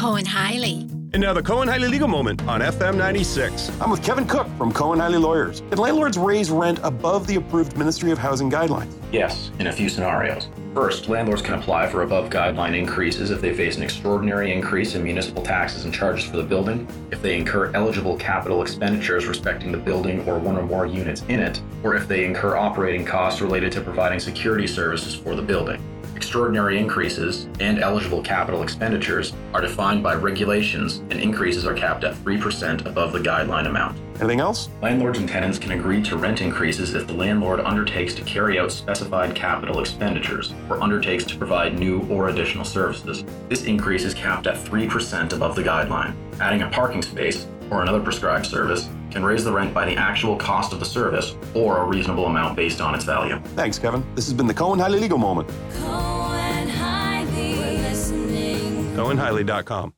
Cohen-Hiley. And now the Cohen-Hiley Legal Moment on FM 96. I'm with Kevin Cook from Cohen-Hiley Lawyers. Can landlords raise rent above the approved Ministry of Housing guidelines? Yes, in a few scenarios. First, landlords can apply for above-guideline increases if they face an extraordinary increase in municipal taxes and charges for the building, if they incur eligible capital expenditures respecting the building or one or more units in it, or if they incur operating costs related to providing security services for the building. Extraordinary increases and eligible capital expenditures are defined by regulations, and increases are capped at 3% above the guideline amount. Anything else? Landlords and tenants can agree to rent increases if the landlord undertakes to carry out specified capital expenditures or undertakes to provide new or additional services. This increase is capped at 3% above the guideline. Adding a parking space or another prescribed service can raise the rent by the actual cost of the service or a reasonable amount based on its value. Thanks, Kevin. This has been the Cohen-Hiley Legal Moment. Cohen-Hiley. Cohenhiley.com.